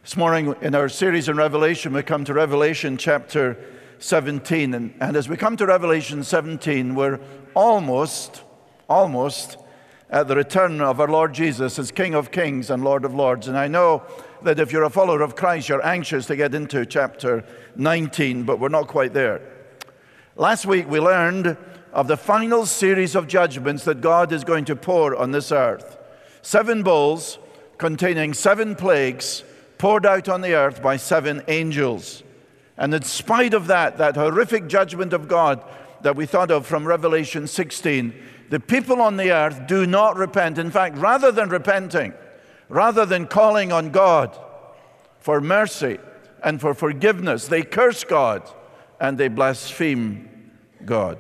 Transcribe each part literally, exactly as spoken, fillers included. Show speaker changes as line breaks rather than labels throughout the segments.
This morning in our series in Revelation, we come to Revelation chapter seventeen. And, and as we come to Revelation seventeen, we're almost, almost at the return of our Lord Jesus as King of Kings and Lord of Lords. And I know that if you're a follower of Christ, you're anxious to get into chapter nineteen, but we're not quite there. Last week we learned of the final series of judgments that God is going to pour on this earth. Seven bowls containing seven plagues poured out on the earth by seven angels. And in spite of that, that horrific judgment of God that we thought of from Revelation sixteen, the people on the earth do not repent. In fact, rather than repenting, rather than calling on God for mercy and for forgiveness, they curse God and they blaspheme God.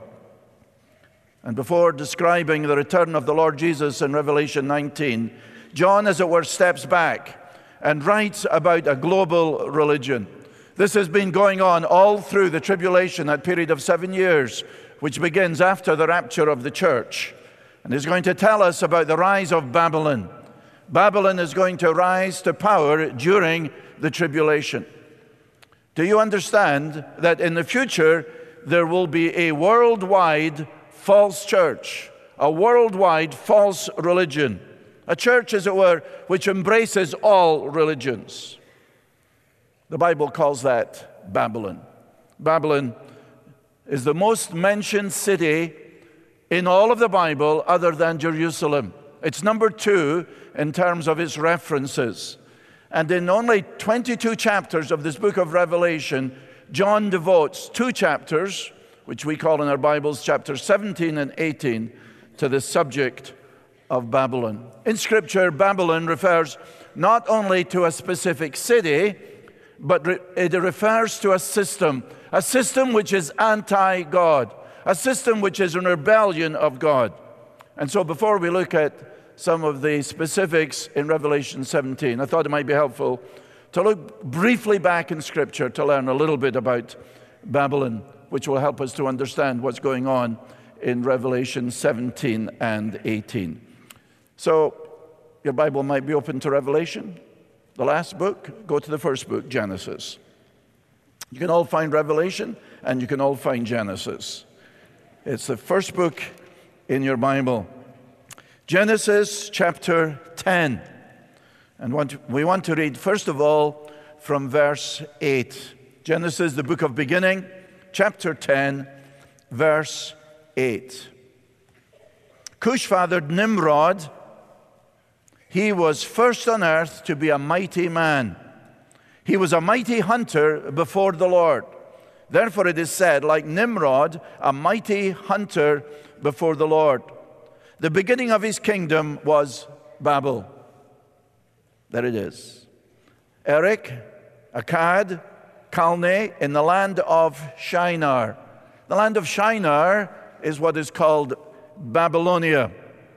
And before describing the return of the Lord Jesus in Revelation nineteen, John, as it were, steps back and writes about a global religion. This has been going on all through the tribulation, that period of seven years, which begins after the rapture of the church. And he's going to tell us about the rise of Babylon. Babylon is going to rise to power during the tribulation. Do you understand that in the future there will be a worldwide false church, a worldwide false religion? A church, as it were, which embraces all religions. The Bible calls that Babylon. Babylon is the most mentioned city in all of the Bible other than Jerusalem. It's number two in terms of its references. And in only twenty-two chapters of this book of Revelation, John devotes two chapters, which we call in our Bibles chapters seventeen and eighteen, to the subject of Babylon. In Scripture, Babylon refers not only to a specific city, but re- it refers to a system, a system which is anti-God, a system which is in rebellion of God. And so before we look at some of the specifics in Revelation seventeen, I thought it might be helpful to look briefly back in Scripture to learn a little bit about Babylon, which will help us to understand what's going on in Revelation seventeen and eighteen. So, your Bible might be open to Revelation, the last book. Go to the first book, Genesis. You can all find Revelation, and you can all find Genesis. It's the first book in your Bible. Genesis chapter ten. And we want to read, first of all, from verse eight. Genesis, the book of beginning, chapter ten, verse eight. Cush fathered Nimrod. He was first on earth to be a mighty man. He was a mighty hunter before the Lord. Therefore it is said, like Nimrod, a mighty hunter before the Lord. The beginning of his kingdom was Babel. There it is. Erech, Akkad, Calneh, in the land of Shinar. The land of Shinar is what is called Babylonia.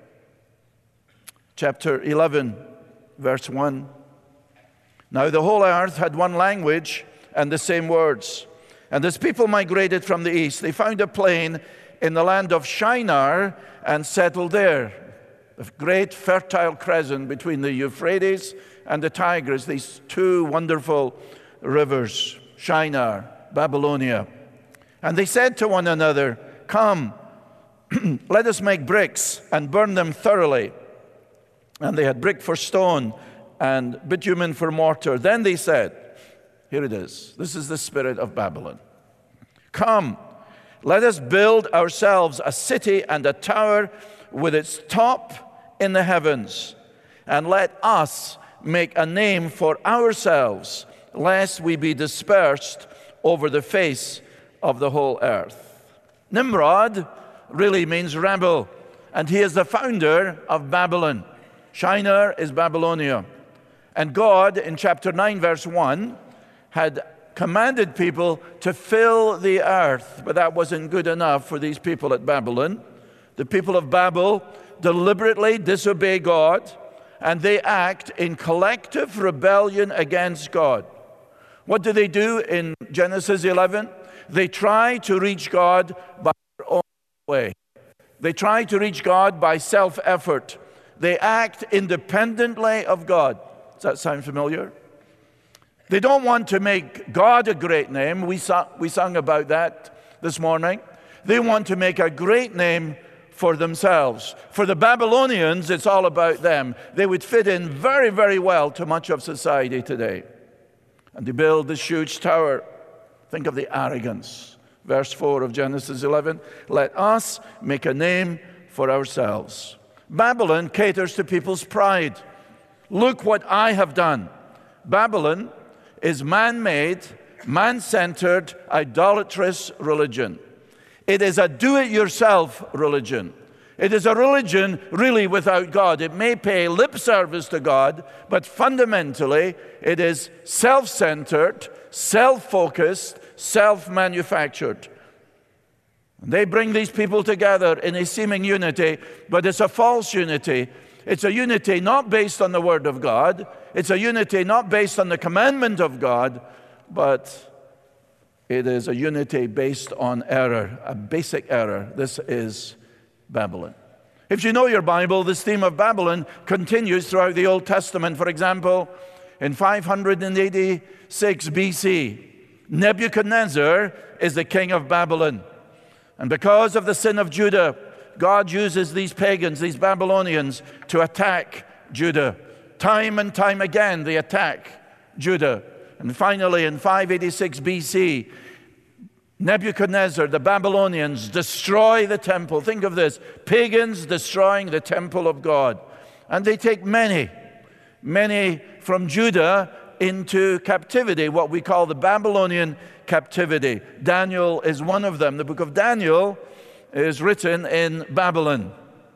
Chapter eleven, verse one. Now the whole earth had one language and the same words. And as people migrated from the east, they found a plain in the land of Shinar and settled there. A great fertile crescent between the Euphrates and the Tigris, these two wonderful rivers, Shinar, Babylonia. And they said to one another, "Come, let us make bricks and burn them thoroughly." And they had brick for stone and bitumen for mortar. Then they said, here it is. This is the spirit of Babylon. "Come, let us build ourselves a city and a tower with its top in the heavens. And let us make a name for ourselves, lest we be dispersed over the face of the whole earth." Nimrod really means rebel, and he is the founder of Babylon. Shinar is Babylonia. And God, in chapter nine, verse one, had commanded people to fill the earth, but that wasn't good enough for these people at Babylon. The people of Babel deliberately disobey God, and they act in collective rebellion against God. What do they do in Genesis eleven? They try to reach God by their own way. They try to reach God by self-effort. They act independently of God. Does that sound familiar? They don't want to make God a great name. We sang, we sang about that this morning. They want to make a great name for themselves. For the Babylonians, it's all about them. They would fit in very, very well to much of society today. And they build this huge tower. Think of the arrogance. Verse four of Genesis eleven, let us make a name for ourselves. Babylon caters to people's pride. Look what I have done. Babylon is man-made, man-centered, idolatrous religion. It is a do-it-yourself religion. It is a religion really without God. It may pay lip service to God, but fundamentally it is self-centered, self-focused, self-manufactured. They bring these people together in a seeming unity, but it's a false unity. It's a unity not based on the Word of God. It's a unity not based on the commandment of God, but it is a unity based on error, a basic error. This is Babylon. If you know your Bible, this theme of Babylon continues throughout the Old Testament. For example, in five eighty-six B C, Nebuchadnezzar is the king of Babylon. And because of the sin of Judah, God uses these pagans, these Babylonians, to attack Judah. Time and time again, they attack Judah. And finally, in five eighty-six B C, Nebuchadnezzar, the Babylonians, destroy the temple. Think of this, pagans destroying the temple of God. And they take many, many from Judah into captivity, what we call the Babylonian captivity. Daniel is one of them. The book of Daniel is written in Babylon.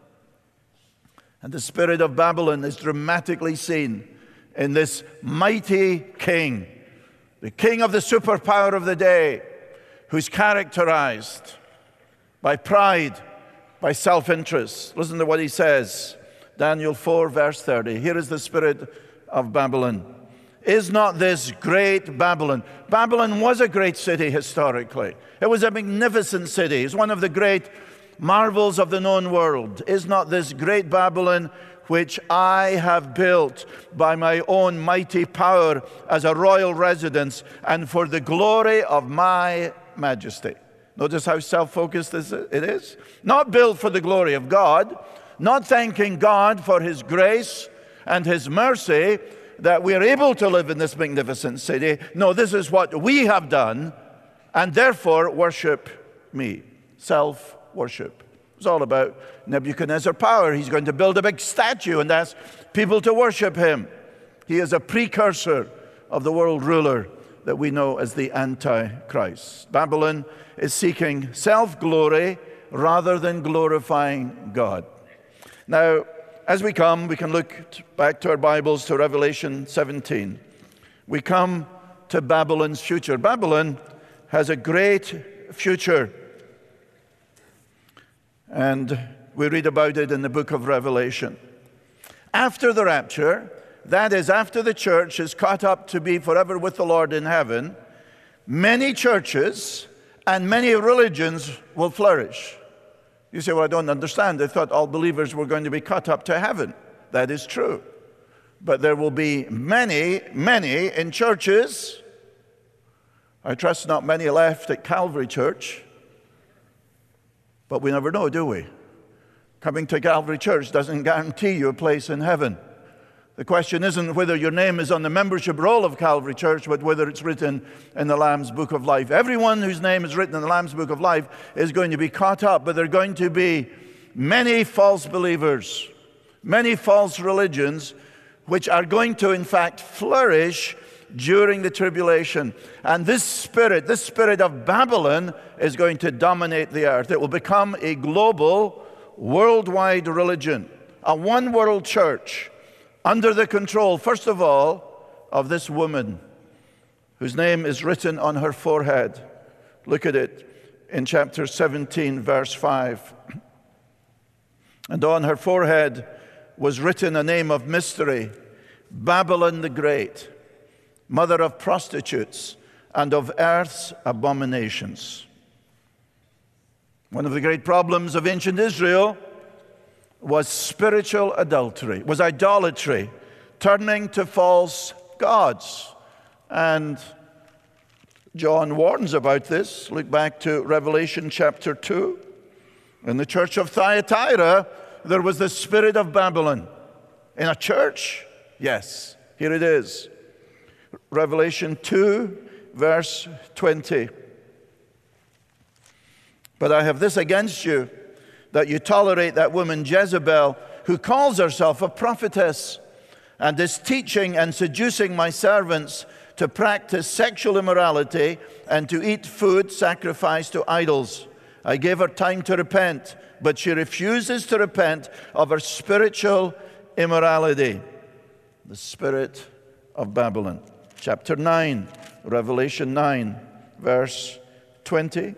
And the spirit of Babylon is dramatically seen in this mighty king, the king of the superpower of the day, who's characterized by pride, by self-interest. Listen to what he says. Daniel four, verse thirty. Here is the spirit of Babylon. Is not this great Babylon? Babylon was a great city historically. It was a magnificent city. It's one of the great marvels of the known world. Is not this great Babylon, which I have built by my own mighty power as a royal residence and for the glory of my majesty? Notice how self-focused it is. Not built for the glory of God, not thanking God for His grace and His mercy that we are able to live in this magnificent city. No, this is what we have done, and therefore worship me. Self-worship. It's all about Nebuchadnezzar power. He's going to build a big statue and ask people to worship him. He is a precursor of the world ruler that we know as the Antichrist. Babylon is seeking self-glory rather than glorifying God. Now, as we come, we can look back to our Bibles to Revelation seventeen. We come to Babylon's future. Babylon has a great future. And we read about it in the book of Revelation. After the rapture, that is, after the church is caught up to be forever with the Lord in heaven, many churches and many religions will flourish. You say, well, I don't understand. I thought all believers were going to be caught up to heaven. That is true. But there will be many, many in churches. I trust not many left at Calvary Church. But we never know, do we? Coming to Calvary Church doesn't guarantee you a place in heaven. The question isn't whether your name is on the membership roll of Calvary Church, but whether it's written in the Lamb's Book of Life. Everyone whose name is written in the Lamb's Book of Life is going to be caught up, but there are going to be many false believers, many false religions, which are going to, in fact, flourish during the tribulation. And this spirit, this spirit of Babylon, is going to dominate the earth. It will become a global, worldwide religion, a one-world church, under the control, first of all, of this woman whose name is written on her forehead. Look at it in chapter seventeen, verse five. And on her forehead was written a name of mystery, Babylon the Great, mother of prostitutes and of earth's abominations. One of the great problems of ancient Israel was spiritual adultery, was idolatry, turning to false gods. And John warns about this. Look back to Revelation chapter two. In the church of Thyatira, there was the spirit of Babylon. In a church? Yes, here it is. Revelation two, verse twenty. But I have this against you, that you tolerate that woman Jezebel, who calls herself a prophetess, and is teaching and seducing my servants to practice sexual immorality and to eat food sacrificed to idols. I gave her time to repent, but she refuses to repent of her spiritual immorality. The spirit of Babylon. Chapter nine, Revelation nine, verse twenty.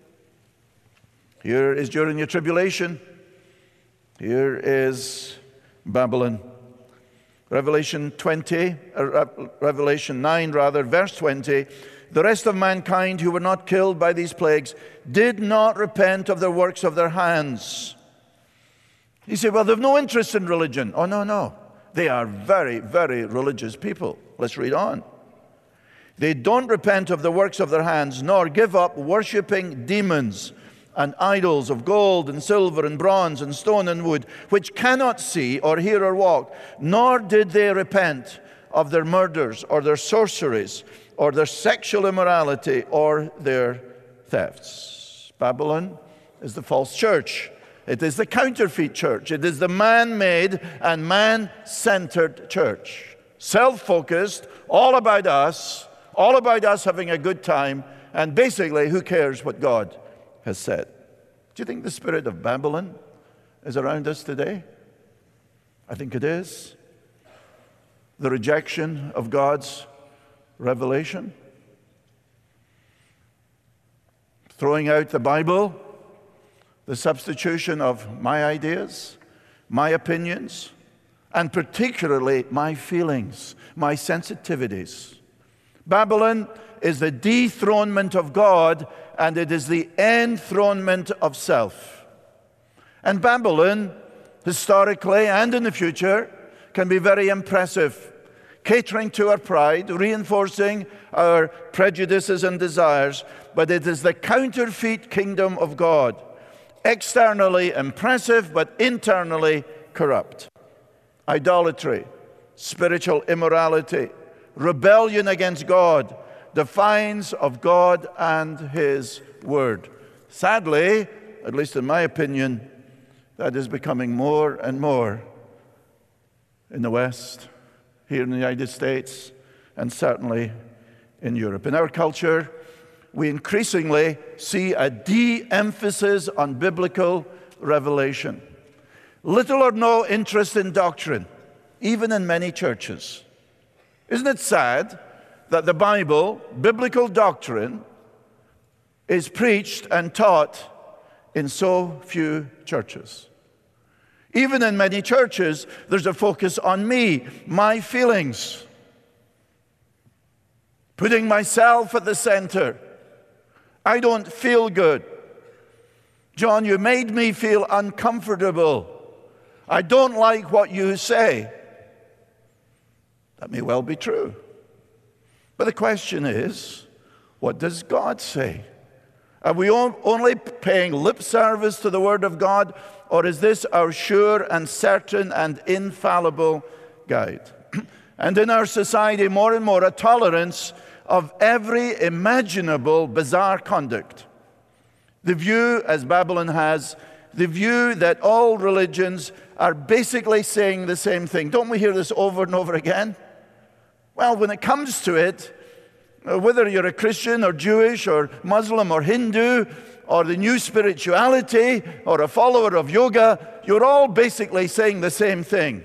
Here is during your tribulation. Here is Babylon. Revelation twenty, uh, Revelation nine rather, verse twenty. The rest of mankind who were not killed by these plagues did not repent of the works of their hands. You say, well, they've no interest in religion. Oh, no, no. They are very, very religious people. Let's read on. They don't repent of the works of their hands, nor give up worshiping demons and idols of gold and silver and bronze and stone and wood, which cannot see or hear or walk, nor did they repent of their murders or their sorceries or their sexual immorality or their thefts. Babylon is the false church. It is the counterfeit church. It is the man-made and man-centered church. Self-focused, all about us, all about us having a good time, and basically, who cares what God has said? Do you think the spirit of Babylon is around us today? I think it is. The rejection of God's revelation. Throwing out the Bible. The substitution of my ideas, my opinions, and particularly my feelings, my sensitivities. Babylon is the dethronement of God, and it is the enthronement of self. And Babylon, historically and in the future, can be very impressive, catering to our pride, reinforcing our prejudices and desires, but it is the counterfeit kingdom of God, externally impressive, but internally corrupt. Idolatry, spiritual immorality, rebellion against God, defiance of God and His Word. Sadly, at least in my opinion, that is becoming more and more in the West, here in the United States, and certainly in Europe. In our culture, we increasingly see a de-emphasis on biblical revelation. Little or no interest in doctrine, even in many churches. Isn't it sad that the Bible, biblical doctrine, is preached and taught in so few churches? Even in many churches, there's a focus on me, my feelings, putting myself at the center. I don't feel good. John, you made me feel uncomfortable. I don't like what you say. That may well be true. But the question is, what does God say? Are we only paying lip service to the Word of God, or is this our sure and certain and infallible guide? And in our society, more and more, a tolerance of every imaginable bizarre conduct. The view, as Babylon has, the view that all religions are basically saying the same thing. Don't we hear this over and over again? Well, when it comes to it, whether you're a Christian or Jewish or Muslim or Hindu or the new spirituality or a follower of yoga, you're all basically saying the same thing.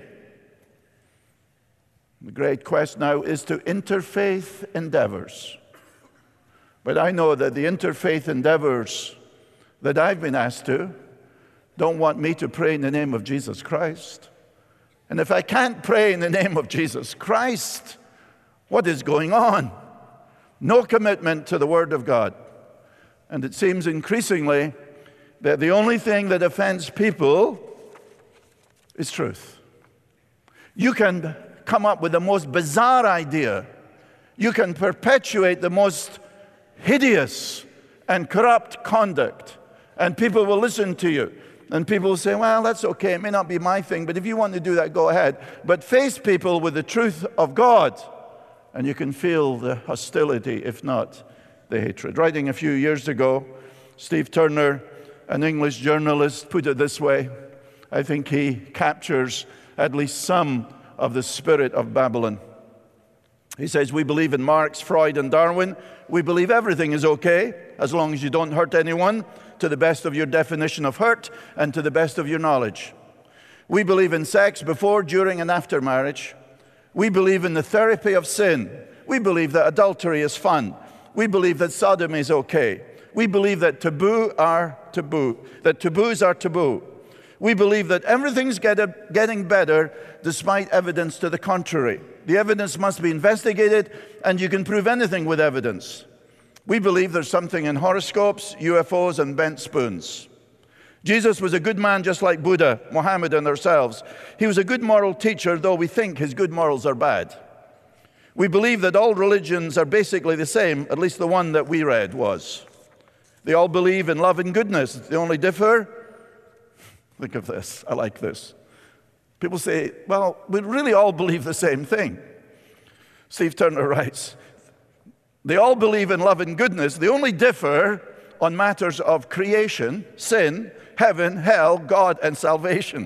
The great quest now is to interfaith endeavors. But I know that the interfaith endeavors that I've been asked to don't want me to pray in the name of Jesus Christ. And if I can't pray in the name of Jesus Christ, what is going on? No commitment to the Word of God. And it seems increasingly that the only thing that offends people is truth. You can come up with the most bizarre idea. You can perpetuate the most hideous and corrupt conduct, and people will listen to you. And people will say, well, that's okay, it may not be my thing, but if you want to do that, go ahead. But face people with the truth of God, and you can feel the hostility, if not the hatred. Writing a few years ago, Steve Turner, an English journalist, put it this way. I think he captures at least some of the spirit of Babylon. He says, we believe in Marx, Freud, and Darwin. We believe everything is okay as long as you don't hurt anyone, to the best of your definition of hurt and to the best of your knowledge. We believe in sex before, during, and after marriage. We believe in the therapy of sin. We believe that adultery is fun. We believe that sodomy is okay. We believe that taboo are taboo, that taboos are taboo. We believe that everything's get, getting better despite evidence to the contrary. The evidence must be investigated, and you can prove anything with evidence. We believe there's something in horoscopes, U F Os, and bent spoons. Jesus was a good man just like Buddha, Muhammad, and ourselves. He was a good moral teacher, though we think his good morals are bad. We believe that all religions are basically the same, at least the one that we read was. They all believe in love and goodness. They only differ. Think of this. I like this. People say, well, we really all believe the same thing. Steve Turner writes, they all believe in love and goodness. They only differ on matters of creation, sin, heaven, hell, God, and salvation.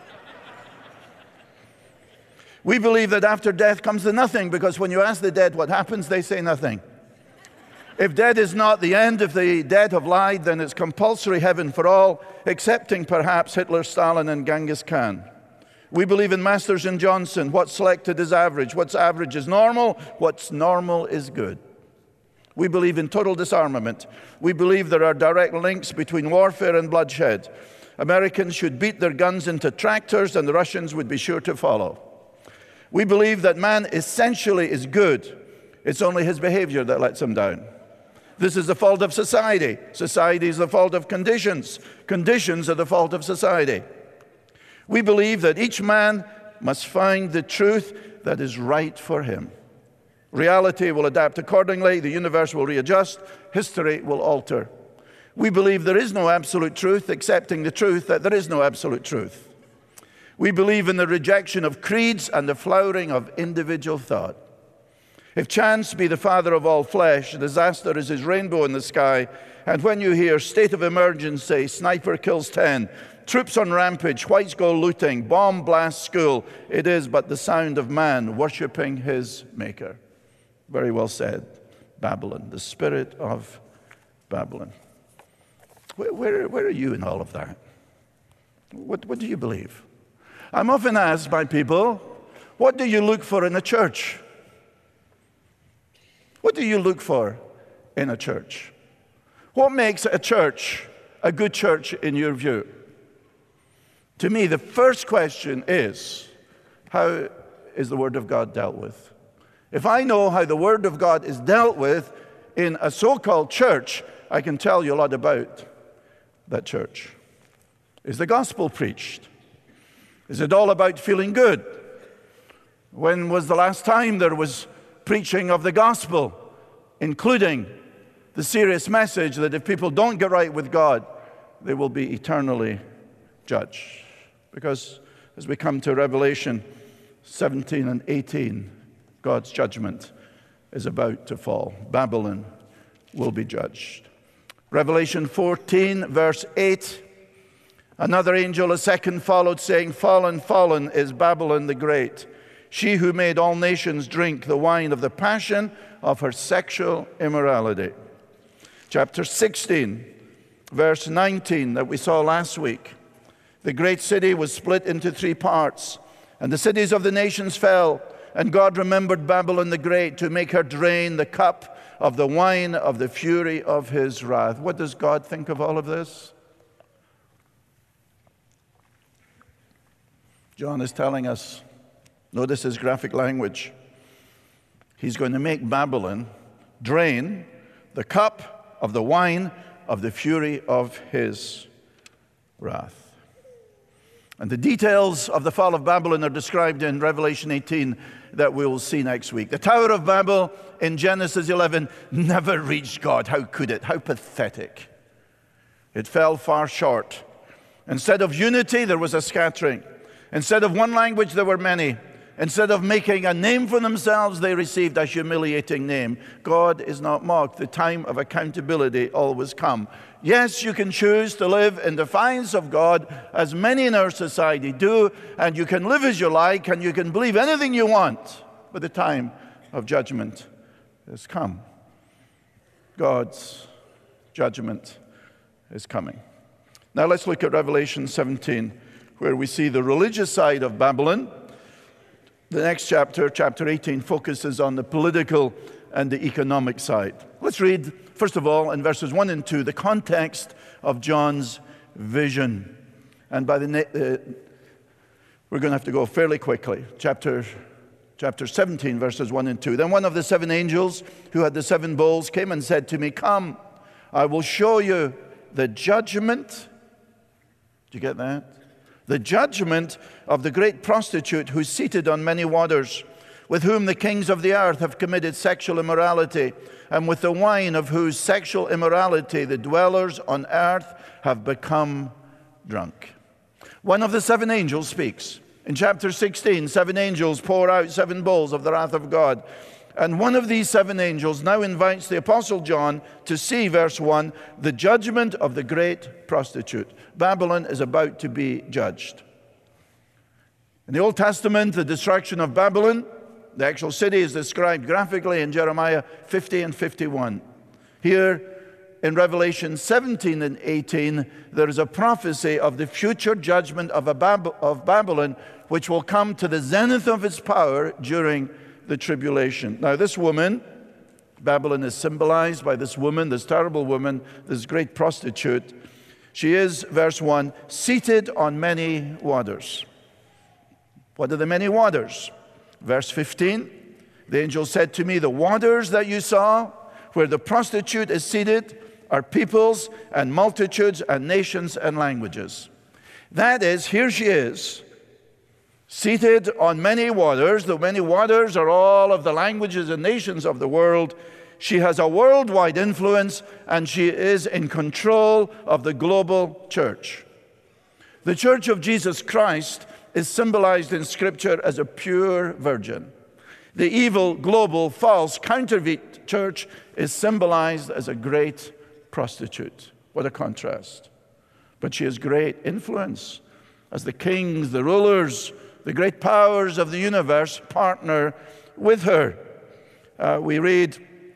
We believe that after death comes the nothing, because when you ask the dead what happens, they say nothing. If death is not the end, if the dead have lied, then it's compulsory heaven for all, excepting perhaps Hitler, Stalin, and Genghis Khan. We believe in Masters and Johnson. What's selected is average. What's average is normal. What's normal is good. We believe in total disarmament. We believe there are direct links between warfare and bloodshed. Americans should beat their guns into tractors, and the Russians would be sure to follow. We believe that man essentially is good. It's only his behavior that lets him down. This is the fault of society. Society is the fault of conditions. Conditions are the fault of society. We believe that each man must find the truth that is right for him. Reality will adapt accordingly. The universe will readjust. History will alter. We believe there is no absolute truth, accepting the truth that there is no absolute truth. We believe in the rejection of creeds and the flowering of individual thought. If chance be the father of all flesh, disaster is his rainbow in the sky, and when you hear state of emergency, sniper kills ten, troops on rampage, whites go looting, bomb blasts school, it is but the sound of man worshiping his maker. Very well said. Babylon, the spirit of Babylon. Where, where, where are you in all of that? What, what do you believe? I'm often asked by people, what do you look for in a church? What do you look for in a church? What makes a church a good church in your view? To me, the first question is, how is the Word of God dealt with? If I know how the Word of God is dealt with in a so-called church, I can tell you a lot about that church. Is the gospel preached? Is it all about feeling good? When was the last time there was preaching of the gospel, including the serious message that if people don't get right with God, they will be eternally judged? Because as we come to Revelation seventeen and eighteen, God's judgment is about to fall. Babylon will be judged. Revelation fourteen, verse eight, another angel, a second, followed, saying, Fallen, fallen is Babylon the Great, she who made all nations drink the wine of the passion of her sexual immorality. Chapter sixteen, verse nineteen, that we saw last week. The great city was split into three parts, and the cities of the nations fell, and God remembered Babylon the Great to make her drain the cup of the wine of the fury of his wrath. What does God think of all of this? John is telling us, notice his graphic language. He's going to make Babylon drain the cup of the wine of the fury of his wrath. And the details of the fall of Babylon are described in Revelation eighteen that we will see next week. The Tower of Babel in Genesis eleven never reached God. How could it? How pathetic. It fell far short. Instead of unity, there was a scattering. Instead of one language, there were many. Instead of making a name for themselves, they received a humiliating name. God is not mocked. The time of accountability always come. Yes, you can choose to live in defiance of God, as many in our society do, and you can live as you like, and you can believe anything you want, but the time of judgment has come. God's judgment is coming. Now let's look at Revelation seventeen, where we see the religious side of Babylon. The next chapter, chapter eighteen, focuses on the political and the economic side. Let's read, first of all, in verses one and two, the context of John's vision. And by the uh, we're going to have to go fairly quickly. Chapter, chapter seventeen, verses one and two. Then one of the seven angels who had the seven bowls came and said to me, "Come, I will show you the judgment." Do you get that? The judgment of the great prostitute who's seated on many waters, with whom the kings of the earth have committed sexual immorality, and with the wine of whose sexual immorality the dwellers on earth have become drunk. One of the seven angels speaks. In chapter sixteen, seven angels pour out seven bowls of the wrath of God. And one of these seven angels now invites the Apostle John to see, verse one, the judgment of the great prostitute. Babylon is about to be judged. In the Old Testament, the destruction of Babylon, the actual city, is described graphically in Jeremiah fifty and fifty-one. Here in Revelation seventeen and eighteen, there is a prophecy of the future judgment of, a Bab- of Babylon, which will come to the zenith of its power during the tribulation. Now, this woman, Babylon is symbolized by this woman, this terrible woman, this great prostitute. She is, verse one, seated on many waters. What are the many waters? Verse fifteen, the angel said to me, "The waters that you saw, where the prostitute is seated, are peoples and multitudes and nations and languages." That is, here she is, seated on many waters. The many waters are all of the languages and nations of the world. She has a worldwide influence, and she is in control of the global church. The church of Jesus Christ is symbolized in Scripture as a pure virgin. The evil, global, false, counterfeit church is symbolized as a great prostitute. What a contrast. But she has great influence as the kings, the rulers, the great powers of the universe partner with her. Uh, we read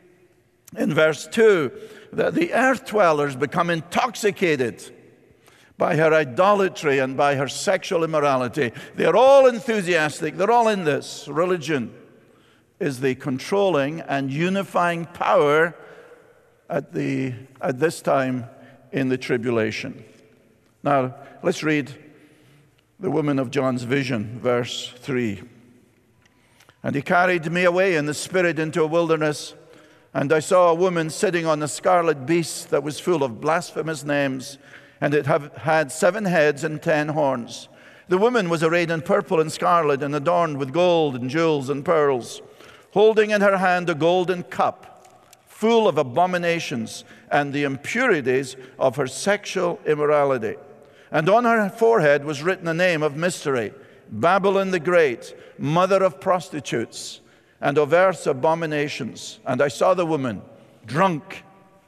in verse two that the earth dwellers become intoxicated by her idolatry and by her sexual immorality. They're all enthusiastic. They're all in this. Religion is the controlling and unifying power at, the, at this time in the tribulation. Now, let's read the woman of John's vision, verse three. "And he carried me away in the spirit into a wilderness, and I saw a woman sitting on a scarlet beast that was full of blasphemous names, and it had seven heads and ten horns. The woman was arrayed in purple and scarlet and adorned with gold and jewels and pearls, holding in her hand a golden cup full of abominations and the impurities of her sexual immorality. And on her forehead was written a name of mystery, Babylon the Great, mother of prostitutes and of earth's abominations. And I saw the woman drunk."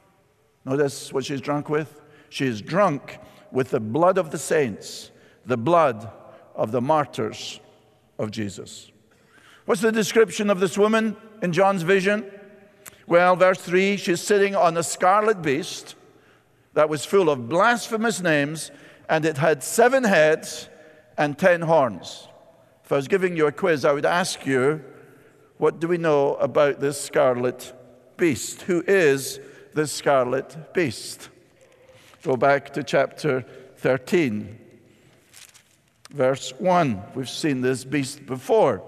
Notice what she's drunk with? She is drunk with the blood of the saints, the blood of the martyrs of Jesus. What's the description of this woman in John's vision? Well, verse three, she's sitting on a scarlet beast that was full of blasphemous names, and it had seven heads and ten horns. If I was giving you a quiz, I would ask you, what do we know about this scarlet beast? Who is this scarlet beast? Go back to chapter thirteen, verse one. We've seen this beast before.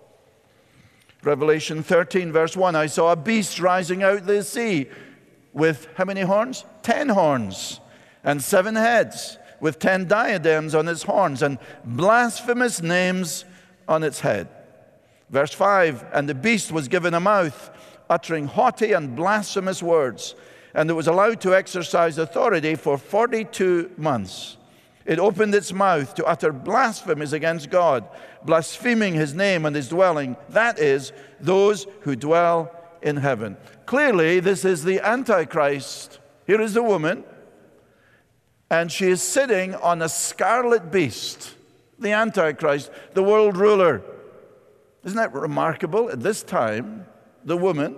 Revelation thirteen, verse one, "I saw a beast rising out of the sea with how many horns? Ten horns and seven heads. with ten diadems on its horns and blasphemous names on its head. Verse five, and the beast was given a mouth, uttering haughty and blasphemous words, and it was allowed to exercise authority for forty-two months. It opened its mouth to utter blasphemies against God, blaspheming his name and his dwelling, that is, those who dwell in heaven. Clearly, this is the Antichrist. Here is the woman, and she is sitting on a scarlet beast, the Antichrist, the world ruler. Isn't that remarkable? At this time, the woman,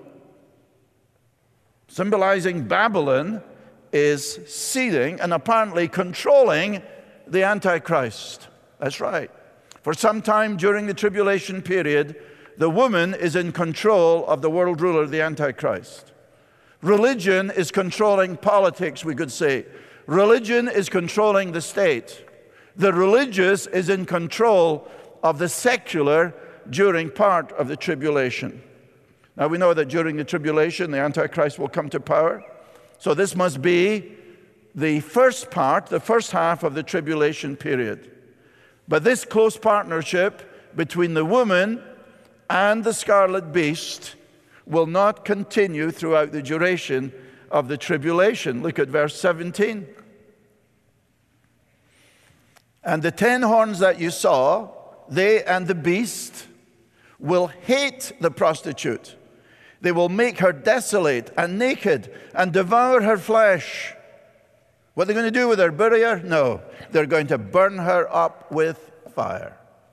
symbolizing Babylon, is seating and apparently controlling the Antichrist. That's right. For some time during the tribulation period, the woman is in control of the world ruler, the Antichrist. Religion is controlling politics, we could say. Religion is controlling the state. The religious is in control of the secular during part of the tribulation. Now we know that during the tribulation, the Antichrist will come to power. So this must be the first part, the first half of the tribulation period. But this close partnership between the woman and the scarlet beast will not continue throughout the duration of the tribulation. Look at verse seventeen. And the ten horns that you saw, they and the beast will hate the prostitute. They will make her desolate and naked and devour her flesh. What are they going to do with her? Bury her? No. They're going to burn her up with fire.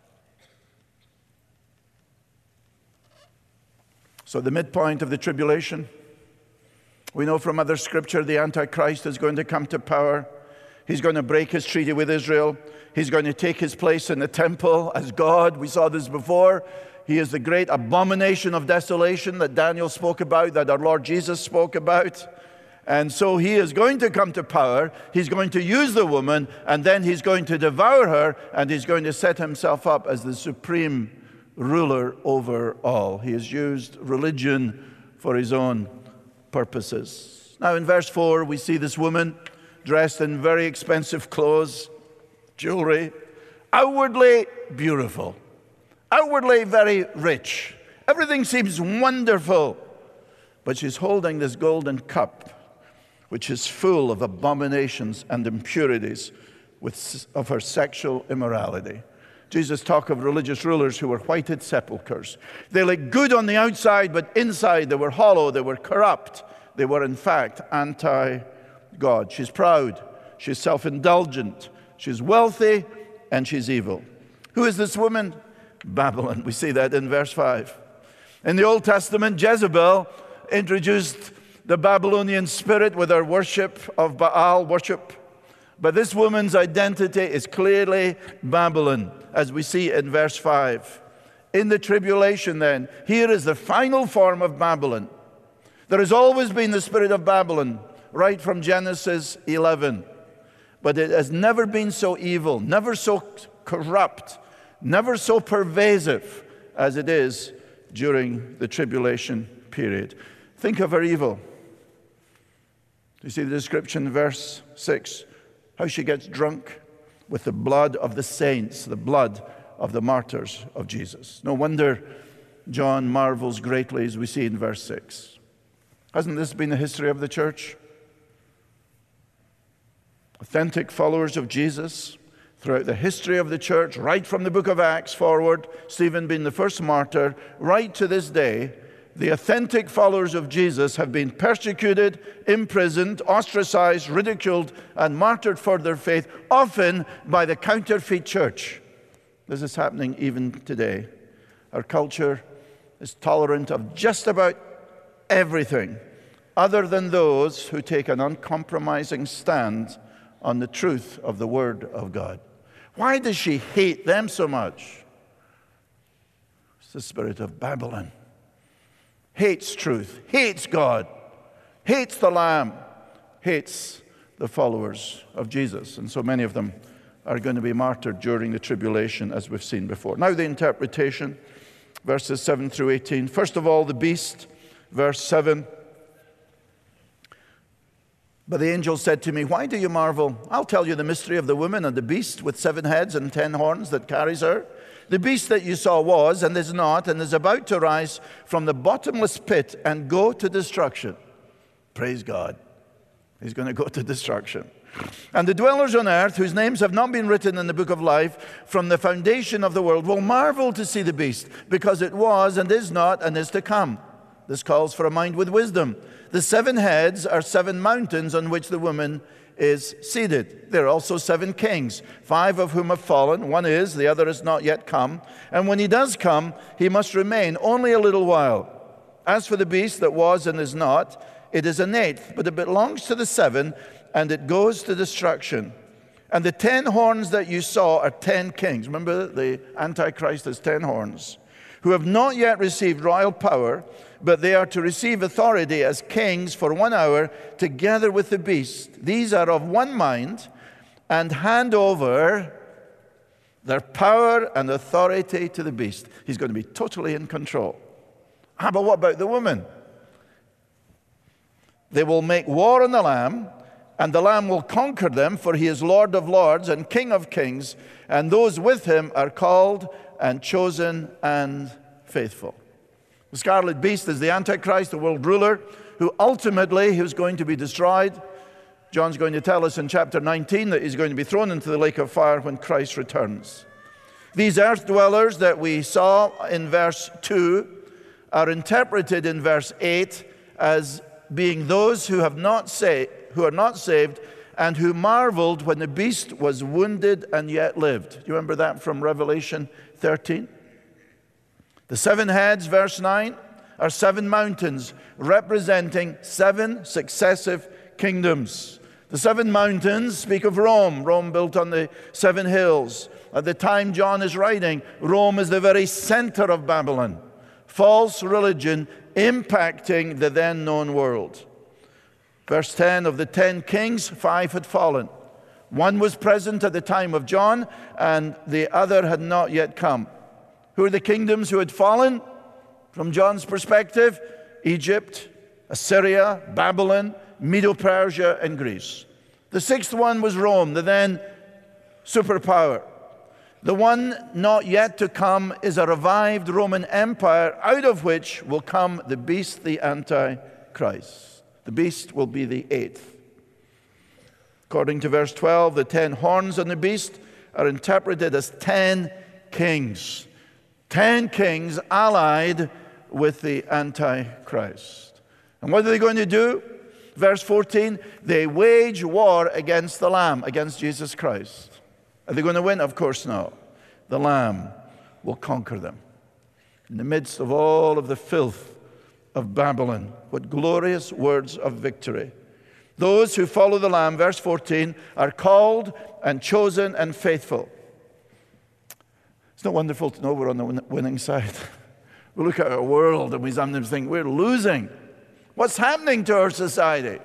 So the midpoint of the tribulation, we know from other scripture the Antichrist is going to come to power. He's going to break his treaty with Israel. He's going to take his place in the temple as God. We saw this before. He is the great abomination of desolation that Daniel spoke about, that our Lord Jesus spoke about. And so he is going to come to power. He's going to use the woman, and then he's going to devour her, and he's going to set himself up as the supreme ruler over all. He has used religion for his own purposes. Now in verse four, we see this woman dressed in very expensive clothes, jewelry, outwardly beautiful, outwardly very rich. Everything seems wonderful, but she's holding this golden cup, which is full of abominations and impurities with, of her sexual immorality. Jesus talked of religious rulers who were whited sepulchres. They looked good on the outside, but inside they were hollow, they were corrupt. They were, in fact, anti-God. She's proud, she's self-indulgent, she's wealthy, and she's evil. Who is this woman? Babylon. We see that in verse five. In the Old Testament, Jezebel introduced the Babylonian spirit with her worship of Baal worship. But this woman's identity is clearly Babylon, as we see in verse five. In the tribulation then, here is the final form of Babylon. There has always been the spirit of Babylon, right from Genesis eleven. But it has never been so evil, never so corrupt, never so pervasive as it is during the tribulation period. Think of her evil. You see the description in verse six, how she gets drunk with the blood of the saints, the blood of the martyrs of Jesus. No wonder John marvels greatly, as we see in verse six. Hasn't this been the history of the church? Authentic followers of Jesus throughout the history of the church, right from the book of Acts forward, Stephen being the first martyr, right to this day, the authentic followers of Jesus have been persecuted, imprisoned, ostracized, ridiculed, and martyred for their faith, often by the counterfeit church. This is happening even today. Our culture is tolerant of just about everything other than those who take an uncompromising stand on the truth of the Word of God. Why does she hate them so much? It's the spirit of Babylon. Hates truth, hates God, hates the Lamb, hates the followers of Jesus. And so many of them are going to be martyred during the tribulation, as we've seen before. Now the interpretation, verses seven through eighteen. First of all, the beast, verse seven. But the angel said to me, why do you marvel? I'll tell you the mystery of the woman and the beast with seven heads and ten horns that carries her. The beast that you saw was and is not and is about to rise from the bottomless pit and go to destruction. Praise God. He's going to go to destruction. And the dwellers on earth, whose names have not been written in the book of life from the foundation of the world, will marvel to see the beast, because it was and is not and is to come. This calls for a mind with wisdom. The seven heads are seven mountains on which the woman is seated. There are also seven kings, five of whom have fallen. One is, the other is not yet come. And when he does come, he must remain only a little while. As for the beast that was and is not, it is an eighth, but it belongs to the seven, and it goes to destruction. And the ten horns that you saw are ten kings. Remember, the Antichrist has ten horns, who have not yet received royal power, but they are to receive authority as kings for one hour together with the beast. These are of one mind and hand over their power and authority to the beast. He's going to be totally in control. Ah, but what about the woman? They will make war on the Lamb, and the Lamb will conquer them, for he is Lord of lords and King of kings, and those with him are called and chosen and faithful. The scarlet beast is the Antichrist, the world ruler, who ultimately is going to be destroyed. John's going to tell us in chapter nineteen that he's going to be thrown into the lake of fire when Christ returns. These earth dwellers that we saw in verse two are interpreted in verse eight as being those who have not sa- who are not saved and who marveled when the beast was wounded and yet lived. Do you remember that from Revelation thirteen? The seven heads, verse nine, are seven mountains representing seven successive kingdoms. The seven mountains speak of Rome, Rome built on the seven hills. At the time John is writing, Rome is the very center of Babylon. False religion impacting the then known world. Verse ten, of the ten kings, five had fallen. One was present at the time of John, and the other had not yet come. Who are the kingdoms who had fallen? From John's perspective, Egypt, Assyria, Babylon, Medo-Persia, and Greece. The sixth one was Rome, the then superpower. The one not yet to come is a revived Roman Empire, out of which will come the beast, the Antichrist. The beast will be the eighth. According to verse twelve, the ten horns on the beast are interpreted as ten kings. Ten kings allied with the Antichrist. And what are they going to do? Verse fourteen, they wage war against the Lamb, against Jesus Christ. Are they going to win? Of course not. The Lamb will conquer them. In the midst of all of the filth of Babylon, what glorious words of victory. Those who follow the Lamb, verse fourteen, are called and chosen and faithful. It's not wonderful to know we're on the winning side. We look at our world and we sometimes think we're losing. What's happening to our society?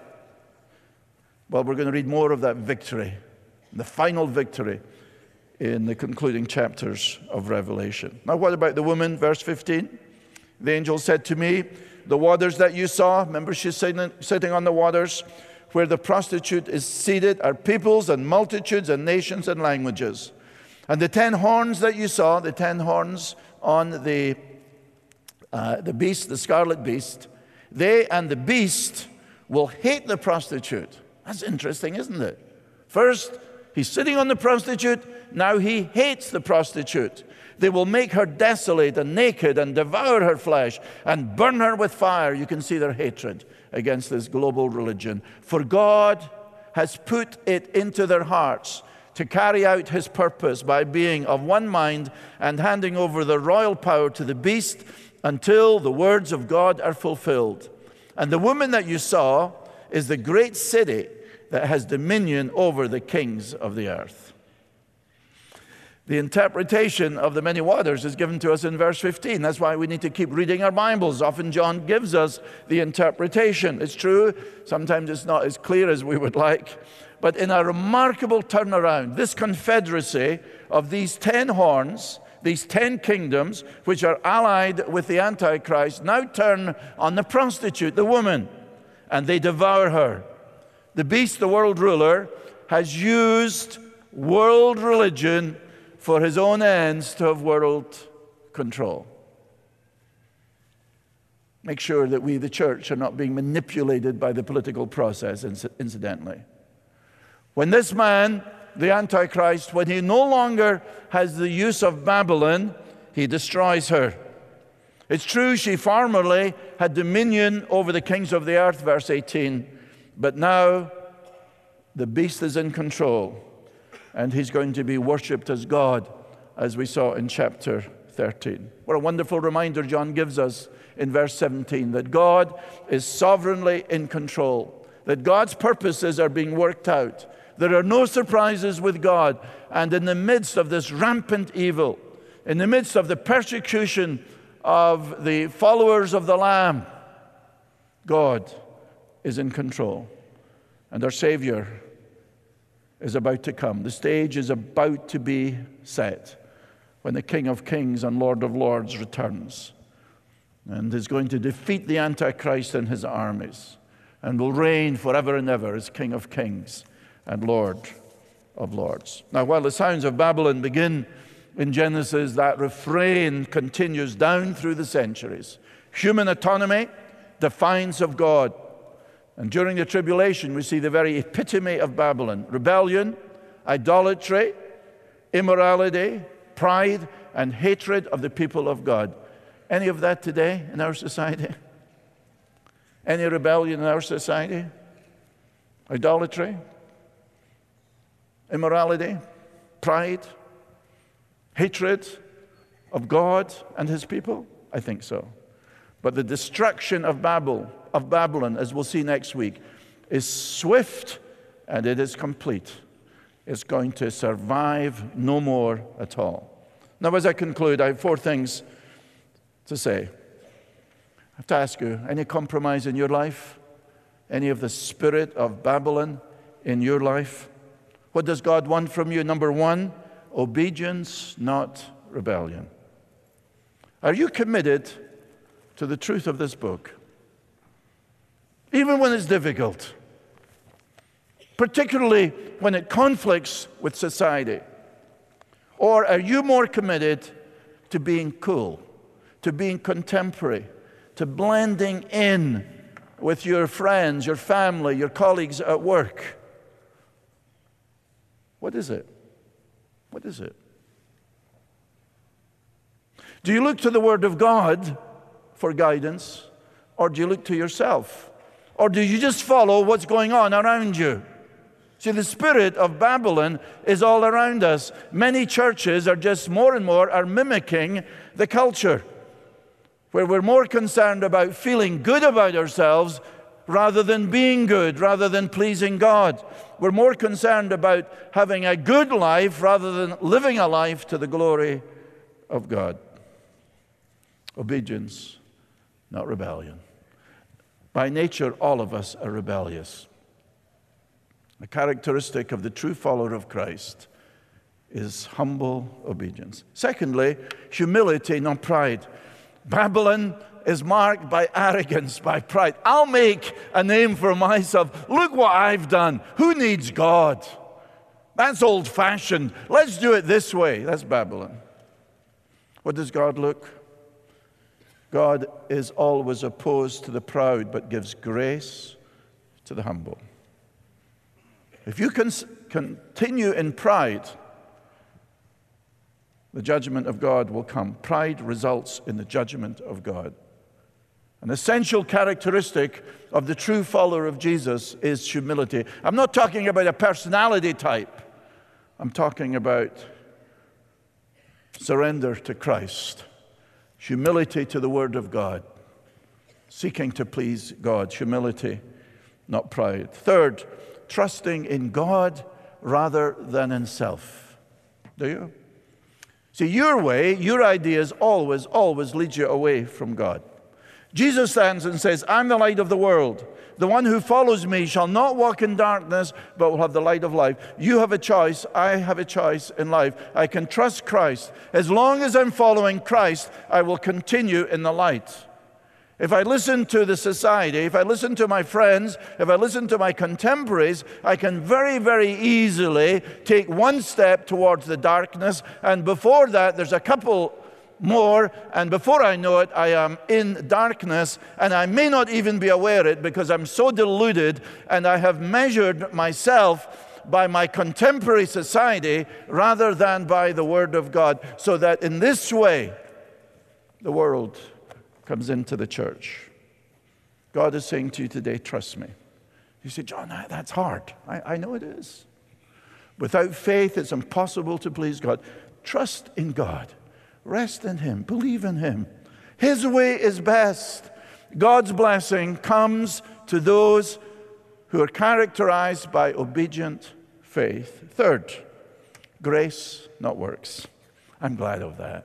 Well, we're going to read more of that victory, the final victory, in the concluding chapters of Revelation. Now, what about the woman? Verse fifteen. The angel said to me, the waters that you saw, remember she's sitting, sitting on the waters, where the prostitute is seated, are peoples and multitudes and nations and languages. And the ten horns that you saw, the ten horns on the, uh, the beast, the scarlet beast, they and the beast will hate the prostitute. That's interesting, isn't it? First, he's sitting on the prostitute. Now he hates the prostitute. They will make her desolate and naked and devour her flesh and burn her with fire. You can see their hatred against this global religion. For God has put it into their hearts to carry out his purpose by being of one mind and handing over the royal power to the beast until the words of God are fulfilled. And the woman that you saw is the great city that has dominion over the kings of the earth. The interpretation of the many waters is given to us in verse fifteen. That's why we need to keep reading our Bibles. Often John gives us the interpretation. It's true, sometimes it's not as clear as we would like. But in a remarkable turnaround, this confederacy of these ten horns, these ten kingdoms, which are allied with the Antichrist, now turn on the prostitute, the woman, and they devour her. The beast, the world ruler, has used world religion for his own ends to have world control. Make sure that we, the church, are not being manipulated by the political process, incidentally. When this man, the Antichrist, when he no longer has the use of Babylon, he destroys her. It's true she formerly had dominion over the kings of the earth, verse eighteen, but now the beast is in control, and he's going to be worshipped as God, as we saw in chapter thirteen. What a wonderful reminder John gives us in verse seventeen, that God is sovereignly in control, that God's purposes are being worked out. There are no surprises with God, and in the midst of this rampant evil, in the midst of the persecution of the followers of the Lamb, God is in control, and our Savior is about to come. The stage is about to be set when the King of Kings and Lord of Lords returns and is going to defeat the Antichrist and his armies and will reign forever and ever as King of Kings and Lord of Lords. Now, while the sounds of Babylon begin in Genesis, that refrain continues down through the centuries. Human autonomy, defiance of God. And during the tribulation, we see the very epitome of Babylon: rebellion, idolatry, immorality, pride, and hatred of the people of God. Any of that today in our society? Any rebellion in our society? Idolatry, immorality, pride, hatred of God and his people? I think so. But the destruction of Babel, of Babylon, as we'll see next week, is swift and it is complete. It's going to survive no more at all. Now, as I conclude, I have four things to say. I have to ask you, any compromise in your life? Any of the spirit of Babylon in your life? What does God want from you? Number one, obedience, not rebellion. Are you committed to the truth of this book? Even when it's difficult, particularly when it conflicts with society? Or are you more committed to being cool, to being contemporary, to blending in with your friends, your family, your colleagues at work? What is it? What is it? Do you look to the Word of God for guidance, or do you look to yourself? Or do you just follow what's going on around you? See, the spirit of Babylon is all around us. Many churches are just more and more are mimicking the culture, where we're more concerned about feeling good about ourselves rather than being good, rather than pleasing God. We're more concerned about having a good life rather than living a life to the glory of God. Obedience, not rebellion. By nature, all of us are rebellious. A characteristic of the true follower of Christ is humble obedience. Secondly, humility, not pride. Babylon is marked by arrogance, by pride. I'll make a name for myself. Look what I've done. Who needs God? That's old-fashioned. Let's do it this way. That's Babylon. What does God look? God is always opposed to the proud, but gives grace to the humble. If you can continue in pride, the judgment of God will come. Pride results in the judgment of God. An essential characteristic of the true follower of Jesus is humility. I'm not talking about a personality type. I'm talking about surrender to Christ, humility to the Word of God, seeking to please God, humility, not pride. Third, trusting in God rather than in self. Do you? See, your way, your ideas always, always lead you away from God. Jesus stands and says, I'm the light of the world. The one who follows me shall not walk in darkness, but will have the light of life. You have a choice. I have a choice in life. I can trust Christ. As long as I'm following Christ, I will continue in the light. If I listen to the society, if I listen to my friends, if I listen to my contemporaries, I can very, very easily take one step towards the darkness, and before that, there's a couple more, and before I know it, I am in darkness, and I may not even be aware of it because I'm so deluded, and I have measured myself by my contemporary society rather than by the Word of God, so that in this way, the world comes into the church. God is saying to you today, trust me. You say, John, that's hard. I, I know it is. Without faith, it's impossible to please God. Trust in God. Rest in Him. Believe in Him. His way is best. God's blessing comes to those who are characterized by obedient faith. Third, grace, not works. I'm glad of that.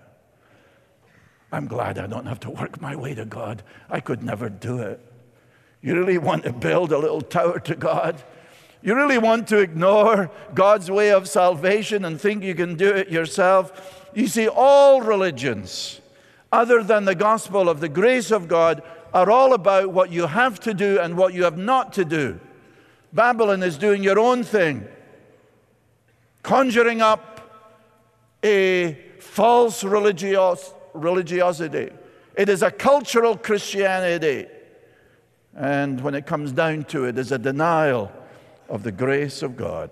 I'm glad I don't have to work my way to God. I could never do it. You really want to build a little tower to God? You really want to ignore God's way of salvation and think you can do it yourself? You see, all religions, other than the gospel of the grace of God, are all about what you have to do and what you have not to do. Babylon is doing your own thing, conjuring up a false religious religiosity. It is a cultural Christianity. And when it comes down to it, it's a denial of the grace of God.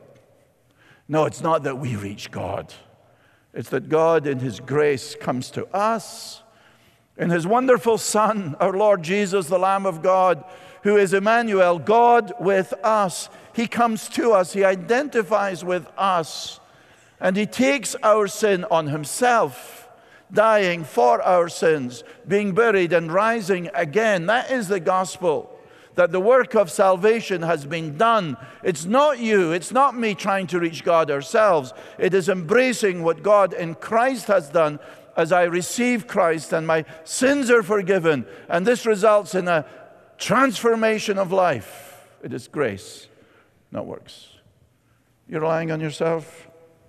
No, it's not that we reach God. It's that God in His grace comes to us in His wonderful Son, our Lord Jesus, the Lamb of God, who is Emmanuel, God with us. He comes to us. He identifies with us. And He takes our sin on Himself, dying for our sins, being buried and rising again. That is the gospel, that the work of salvation has been done. It's not you, it's not me trying to reach God ourselves. It is embracing what God in Christ has done as I receive Christ and my sins are forgiven. And this results in a transformation of life. It is grace, not works. You're relying on yourself?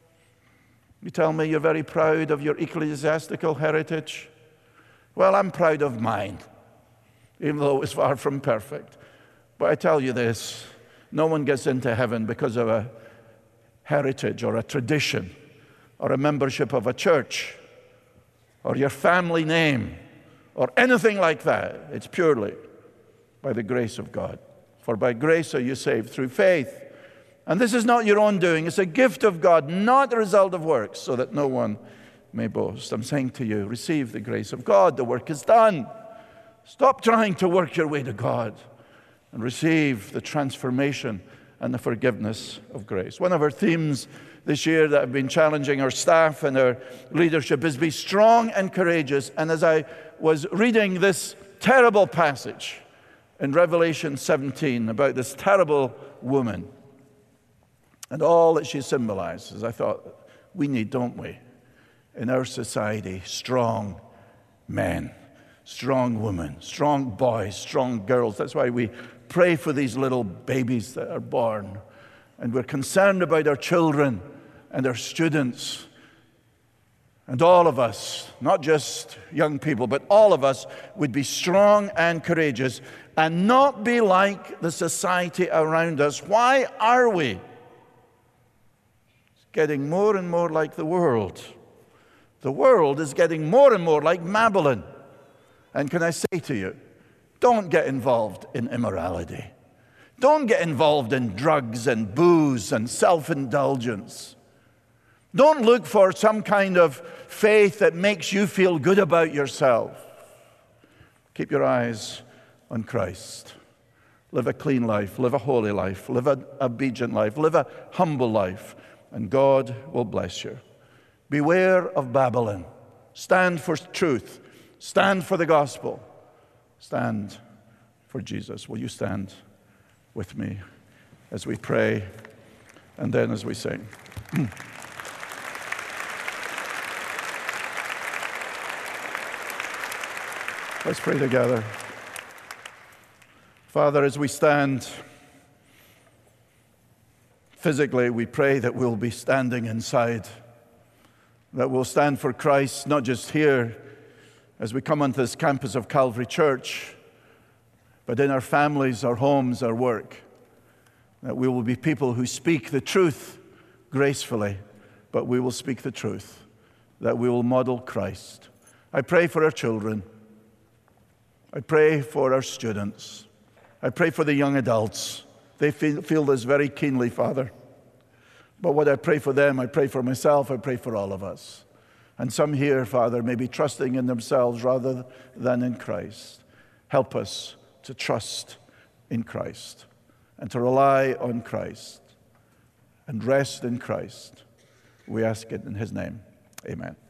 You tell me you're very proud of your ecclesiastical heritage. Well, I'm proud of mine, even though it's far from perfect. But I tell you this, no one gets into heaven because of a heritage or a tradition or a membership of a church or your family name or anything like that. It's purely by the grace of God. For by grace are you saved through faith. And this is not your own doing. It's a gift of God, not the result of works, so that no one may boast. I'm saying to you, receive the grace of God. The work is done. Stop trying to work your way to God and receive the transformation and the forgiveness of grace. One of our themes this year that have been challenging our staff and our leadership is be strong and courageous. And as I was reading this terrible passage in Revelation seventeen about this terrible woman, and all that she symbolizes, I thought, we need, don't we, in our society, strong men, strong women, strong boys, strong girls. That's why we pray for these little babies that are born. And we're concerned about our children and our students. And all of us, not just young people, but all of us would be strong and courageous and not be like the society around us. Why are we getting more and more like the world? The world is getting more and more like Babylon. And can I say to you, don't get involved in immorality. Don't get involved in drugs and booze and self-indulgence. Don't look for some kind of faith that makes you feel good about yourself. Keep your eyes on Christ. Live a clean life, live a holy life, live an obedient life, live a humble life, and God will bless you. Beware of Babylon. Stand for truth. Stand for the gospel. Stand for Jesus. Will you stand with me as we pray and then as we sing? Let's pray together. Father, as we stand physically, we pray that we'll be standing inside, that we'll stand for Christ, not just here as we come onto this campus of Calvary Church, but in our families, our homes, our work, that we will be people who speak the truth gracefully, but we will speak the truth, that we will model Christ. I pray for our children. I pray for our students. I pray for the young adults. They feel, feel this very keenly, Father. But what I pray for them, I pray for myself, I pray for all of us. And some here, Father, may be trusting in themselves rather than in Christ. Help us to trust in Christ and to rely on Christ and rest in Christ. We ask it in His name. Amen.